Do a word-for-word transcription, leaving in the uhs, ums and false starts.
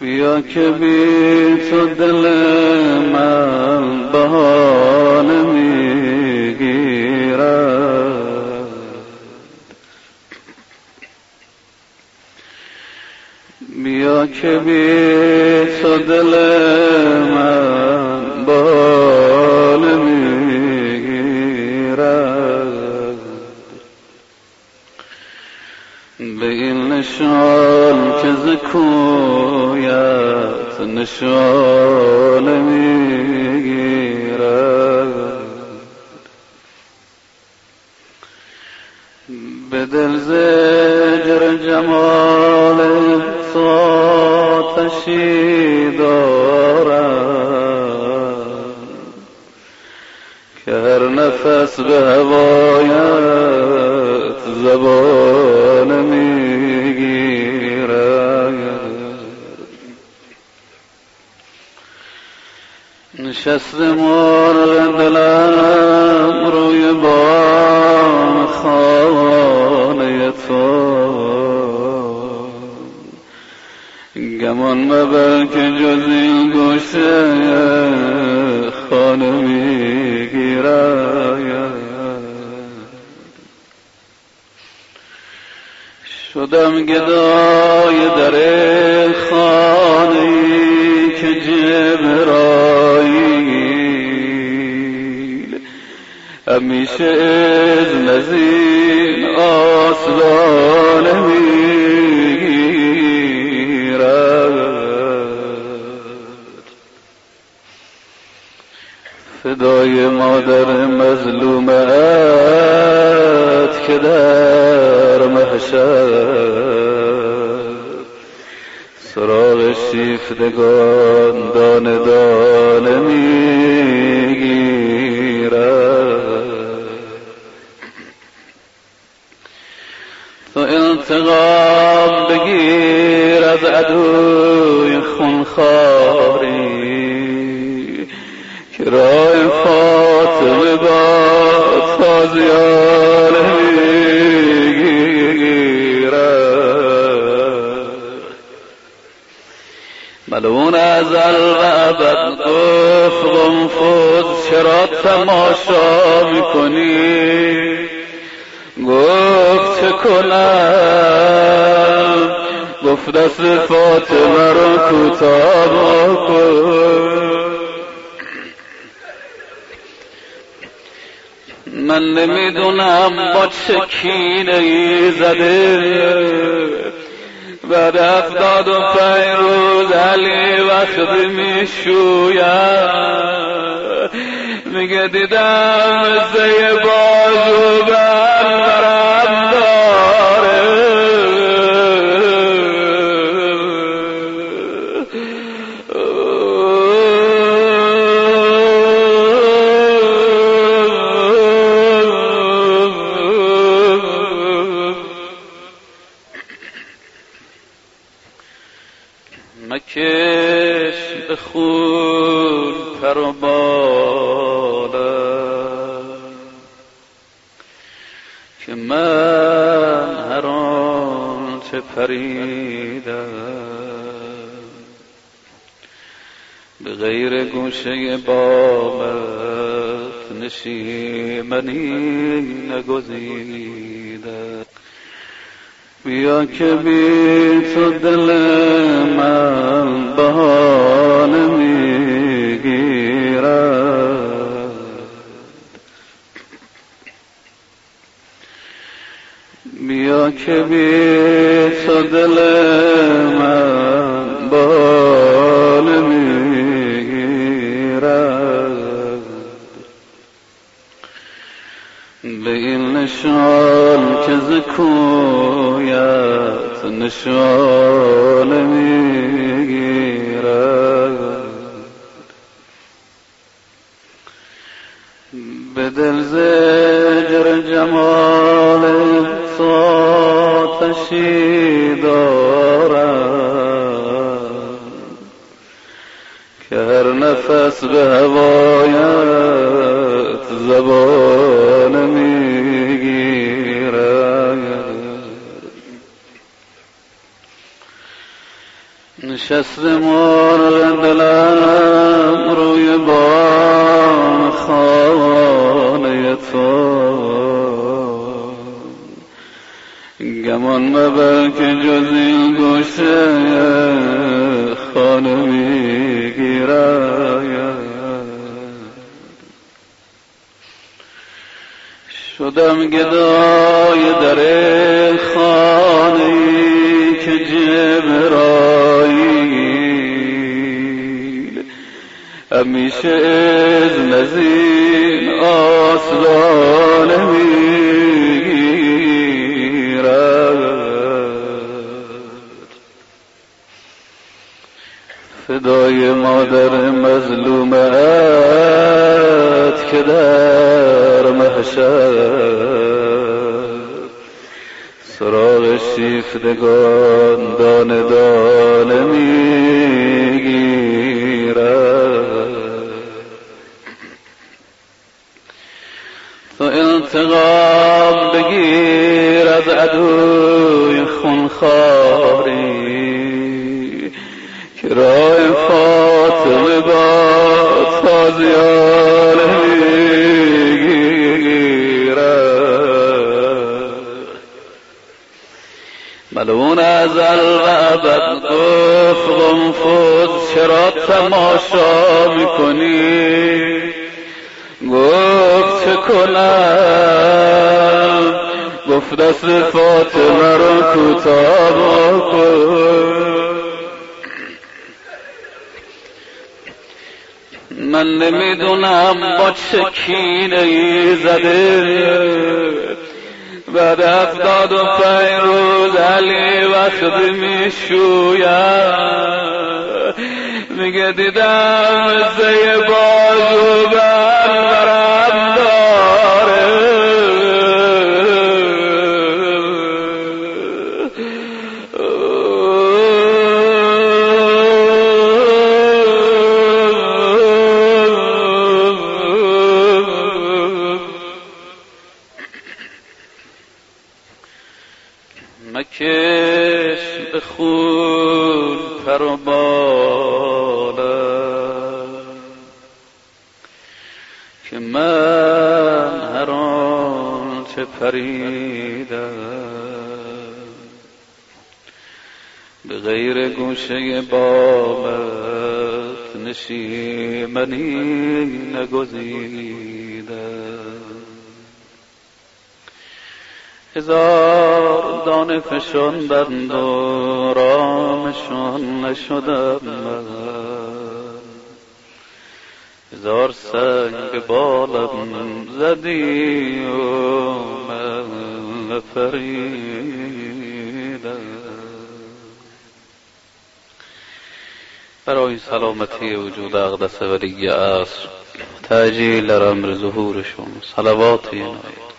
بیا که بی تو دل من بهانه میگیرد، بیا که بی تو دل من بهانه میگیرد، به این نشان که ز کویت نشانه میگیرد، به دل زجر جمال تو آتشی دارم که هر نفس به هوایت زبانه میگیرد. نشسته مرغ دلم روی بام خانه تو، گمان مبر که جز این گوشه خانه میگیرد. شدم گدای در خانه‌ای که جبرائیل همیشه اذن از این آستانه میگیرد. فدای مادر مظلومت که در محشر سراغ شیفتگان دانه دانه میگیرد. تو انتقام بگیر از عدوی خونخواری که راه فاطمه با تازیانه میگیرد. ملعون ازل و ابد گفت قنفذ چرا تماشا میکنی؟ گفت چه کنم؟ گفت دست فاطمه رو کوتاه کن. من نمیدونم با چه کینه ای زده بعد هفتاد و پنج روز علی وقتی میشوید میگه دیدم مثل بازو برم داره. مکش به خون پر و بالم که من هر آنچه پریدم به غیر گوشه بامت نشیمنی نگزیدم. بیا که بی تو دل من بهانه میگیرد، بیا که بی تو دل من بهانه میگیرد، به این نشان که ز کویت نشانه میگیرد، به دل زجر جمال تو آتشی دارم که هر نفس به هوایت زبانه میگیرد. نشست مرغ دلم روی بام خانه تو، گمان مبر که جز این گوشه خانه میگیرد. شدم گدای در خانه‌ای که جبرائیل همیشه از نزین آسلانه میگیرد. فدای مادر مظلومت که در محشر سراغ شیفتگان دانه دانه میگیرد. تو انتقام بگیر از عدوی خونخواری که راه فاطمه با تازیانه میگیرد. ملعون ازل و ابد گفت قنفذ چرا تماشا میکنی؟ گفت چه کنم؟ گفت دست فاطمه رو کوتاه کن. من نمیدونم با چه کینه‌ای زده بعد هفتاد و پنج روز علی وقتی میشوید میگه دیدم زی بازو برم داره. مکش به خون پر و بالم که من هر آنچه پریدم به غیر گوشه بامت نشیمنی نگزیدم. هزار دانه فشاندند و رامشان نشدم من، هزار سنگ بالم زدی و من نپریدم. برای سلامتی وجود اقدس ولی عصر تأجیل در امر ظهورشون صلوات اینایت.